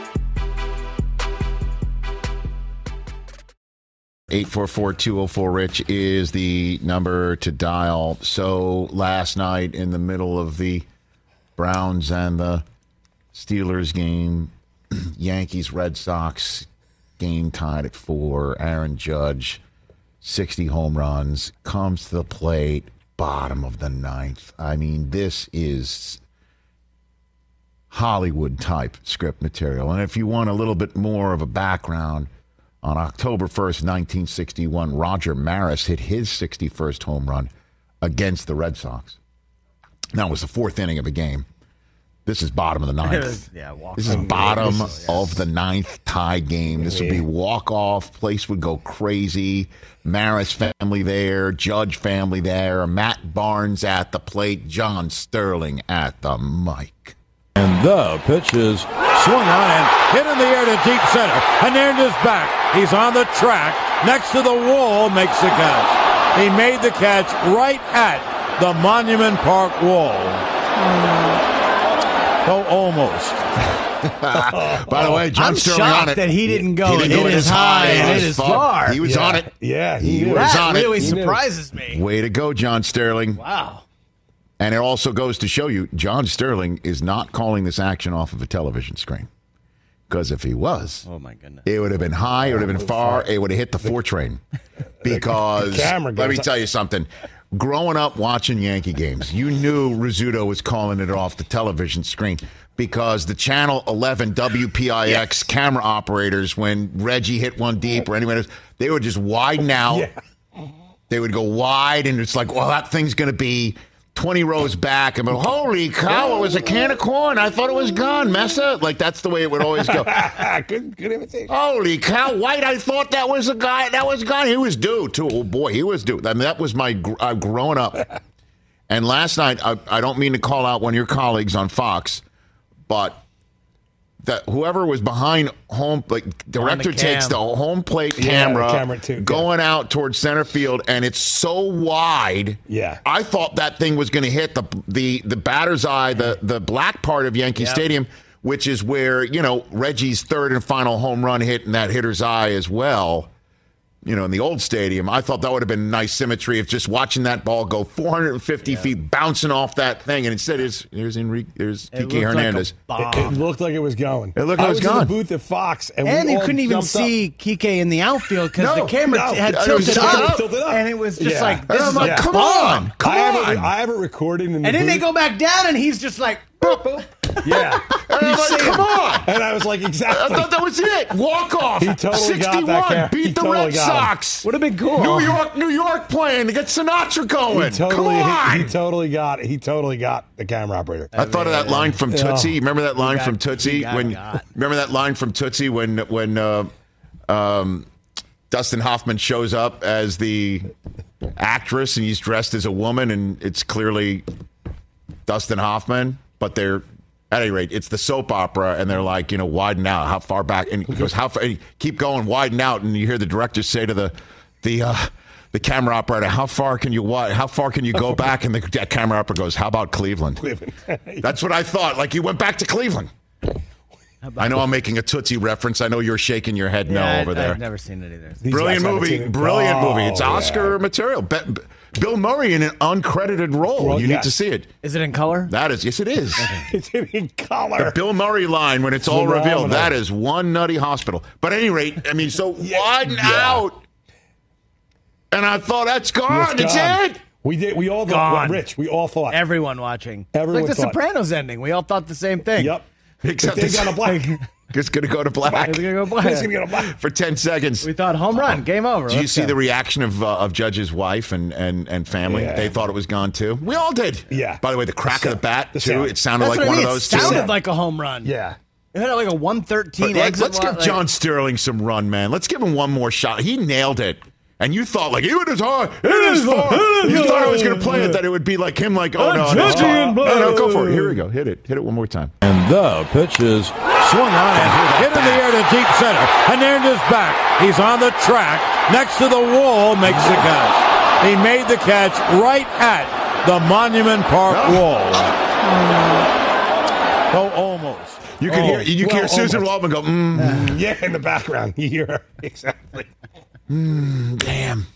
eight four four, two oh four, RICH is the number to dial. So last night in the middle of the Browns and the Steelers game, Yankees, Red Sox game tied at four. Aaron Judge, sixty home runs, comes to the plate, bottom of the ninth. I mean, this is Hollywood-type script material. And if you want a little bit more of a background, on October first, nineteen sixty-one, Roger Maris hit his sixty-first home run against the Red Sox. That was the fourth inning of a game. This is bottom of the ninth. yeah, this is bottom this is, of the ninth tie game. This would be walk-off. Place would go crazy. Maris family there, Judge family there, Matt Barnes at the plate, John Sterling at the mic. And the pitch is swung on and hit in the air to deep center. Hernandez back. He's on the track. Next to the wall, makes the catch. He made the catch right at the Monument Park wall. Oh, almost. By the way, John I'm Sterling shocked on it. that he didn't go, he didn't in as high and in as far. He was yeah. on it. Yeah, he, he was that on really it. surprises me. Way to go, John Sterling. Wow. And it also goes to show you, John Sterling is not calling this action off of a television screen. Because if he was, oh my goodness, it would have been high, it would have been far, it would have hit the four train. Because, let me tell you something. Growing up watching Yankee games, you knew Rizzuto was calling it off the television screen because the Channel eleven W P I X yes. camera operators, when Reggie hit one deep or anyone else, they would just widen out. Yeah. They would go wide, and it's like, well, that thing's going to be twenty rows back. And go, holy cow, it was a can of corn. I thought it was gone, Messa. Like, that's the way it would always go. good, good imitation. Holy cow, White, I thought that was a guy. That was a guy. He was due, too. Oh, boy, he was due. I mean, that was my uh, growing up. And last night, I, I don't mean to call out one of your colleagues on Fox, but that whoever was behind home, like director the takes the home plate camera, yeah, the camera too, going yeah. out towards center field, and it's so wide. Yeah, I thought that thing was going to hit the the the batter's eye, the the black part of Yankee yep. Stadium, which is where, you know, Reggie's third and final home run hit in that hitter's eye as well. You know, in the old stadium, I thought that would have been nice symmetry of just watching that ball go four hundred fifty yeah. feet, bouncing off that thing, and instead, there's there's Enrique, there's Kike Hernandez. Like it, it looked like it was going. It looked like I it was, was gone. in the booth at Fox, and, and we you all couldn't even see up. Kike in the outfield because no, the camera no, had tilted, tilted up, up, tilted up, and it was just yeah. like, this and I'm is like, yeah. come on, come I on. Have it, I have it recorded in the and then booth. they go back down, and he's just like, boop, boop. Yeah. And I'm like, come on. And I was like, exactly. I thought that was it. Walk off. He totally sixty-one. got that. Beat he the totally Red Sox. Would have been cool. New York, New York playing to get Sinatra going. He totally, come on. He, he totally got. He totally got the camera operator. I, I thought of that line from Tootsie. Yeah. Remember that line got, from Tootsie got, when? got. Remember that line from Tootsie when when uh, um, Dustin Hoffman shows up as the actress and he's dressed as a woman and it's clearly Dustin Hoffman, but they're At any rate, it's the soap opera, and they're like, you know, widen out. How far back? And he goes, how far? And he keep going, widen out, and you hear the director say to the the uh, the camera operator, "How far can you wide? How far can you go back?" And the camera operator goes, "How about Cleveland?" Cleveland. That's what I thought. Like he went back to Cleveland. I know I'm making a Tootsie reference. I know you're shaking your head no yeah, over I, there. I've never seen it either. These Brilliant guys haven't movie. seen it. Brilliant Oh, movie. It's Oscar yeah. material. Be- B- Bill Murray in an uncredited role. Well, you yeah. need to see it. Is it in color? That is. Yes, it is. It's in color. The Bill Murray line, when it's all Phenomenal. revealed, that is one nutty hospital. But at any rate, I mean, so Yeah, widen yeah. out. And I thought, that's gone. It's It's gone. it. We did. We all thought. Gone. Well, Rich, we all thought. Everyone watching. Everyone it's like the thought. Sopranos ending. We all thought the same thing. Yep. Except they it's got a black. It's going to go to black It's gonna go black. It's gonna go black. for ten seconds. We thought home run, game over. Did you Let's see go. the reaction of uh, of Judge's wife and, and, and family? Yeah. They thought it was gone too. We all did. Yeah. By the way, the crack The of the bat the too. sound. It sounded That's like what one I mean. of It those. sounded too. like a home run. Yeah. It had like a one thirteen But, like, exit. let's give like- John Sterling some run, man. Let's give him one more shot. He nailed it. And you thought, like, even as hard, it is far. You thought I was going to play it, that it would be like him, like, oh, no, no, no, no, go for it. Here we go. Hit it. Hit it one more time. And the pitch is swung on and hit in the air to deep center. Hernandez back. He's on the track next to the wall, makes the catch. He made the catch right at the Monument Park wall. Oh, almost. You can Oh, hear you can well, hear Susan almost. Waldman go, mm, Yeah, in the background. You hear her. Exactly. mm, damn.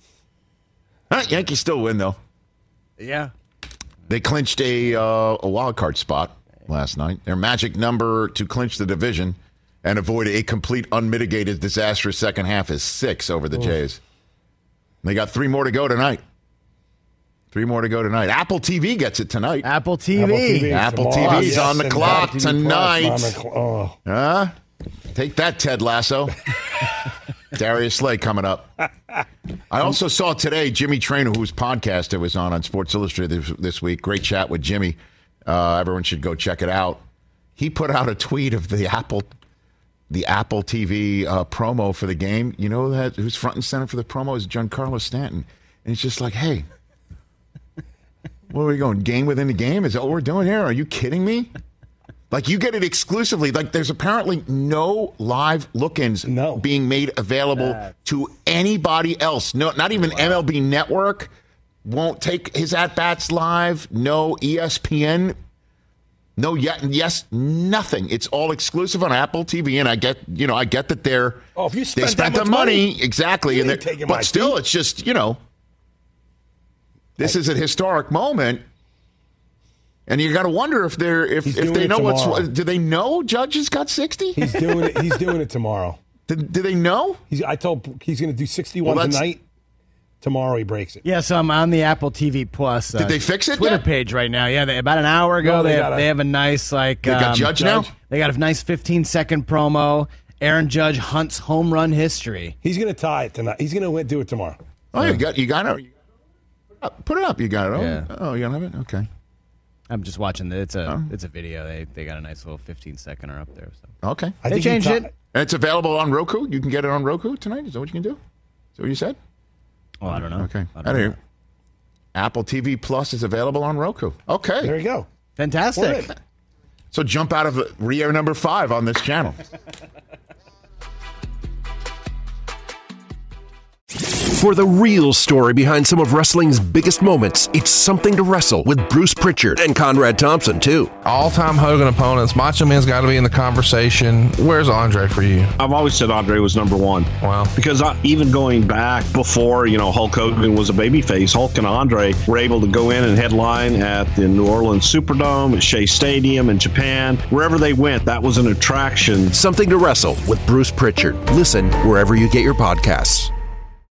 Huh, Yankees still win, though. Yeah. They clinched a, uh, a wild card spot last night. Their magic number to clinch the division and avoid a complete, unmitigated, disastrous second half is six over the Jays. They got three more to go tonight. Three more to go tonight. Apple T V gets it tonight. Apple T V. Apple T V. Apple Tomorrow. T V's Yes, on the and clock Apple T V Plus tonight. on the cl- oh. Huh? Take that, Ted Lasso. Darius Slay coming up. I also saw today Jimmy Traynor, whose podcast it was on on Sports Illustrated this, this week. Great chat with Jimmy. Uh, everyone should go check it out. He put out a tweet of the Apple, the Apple T V uh, promo for the game. You know that who's front and center for the promo is Giancarlo Stanton, and he's just like, "Hey, what are we going game within the game? Is that what we're doing here? Are you kidding me?" Like, you get it exclusively. Like, there's apparently no live look-ins No. being made available to anybody else. No, not even M L B Network won't take his at-bats live. No E S P N. No, yet, yes, nothing. It's all exclusive on Apple T V, and I get, you know, I get that they're Oh, if you they spent spent that the much money, money, exactly, you and ain't they're- taking my but still, fee. it's just, you know, this is a historic moment. And you got to wonder if they're if, He's if doing they it know what's tomorrow. do they know Judge has got sixty? He's doing it. He's doing it tomorrow. Do, do they know? He's. I told he's going to do sixty-one Well, that's- tonight. Tomorrow he breaks it. Yeah, so I'm on the Apple T V Plus. Uh, Did they fix it Twitter yet? page right now. Yeah, they, about an hour ago, No, they, they have, got a- they have a nice like. They got um, Judge now? They got a nice fifteen second promo. Aaron Judge hunts home run history. He's going to tie it tonight. He's going to do it tomorrow. Oh, you got you got it. Put it up. You got it. Oh, Yeah. oh you don't have it. Okay. I'm just watching the. It's a Oh. it's a video. They they got a nice little fifteen second or up there. So Okay. I they think he changed ti- it. And it's available on Roku. You can get it on Roku tonight. Is that what you can do? Is that what you said? Oh, I don't know. Okay. I I don't don't know. hear. Apple T V Plus is available on Roku. Okay. There you go. Fantastic. We're in. So jump out of Rio number five on this channel. For the real story behind some of wrestling's biggest moments, it's Something to Wrestle with Bruce Pritchard and Conrad Thompson, too. All-time Hogan opponents, Macho Man's got to be in the conversation. Where's Andre for you? I've always said Andre was number one. Wow. Because I, even going back before, you know, Hulk Hogan was a babyface, Hulk and Andre were able to go in and headline at the New Orleans Superdome, at Shea Stadium in Japan. Wherever they went, that was an attraction. Something to Wrestle with Bruce Pritchard. Listen wherever you get your podcasts.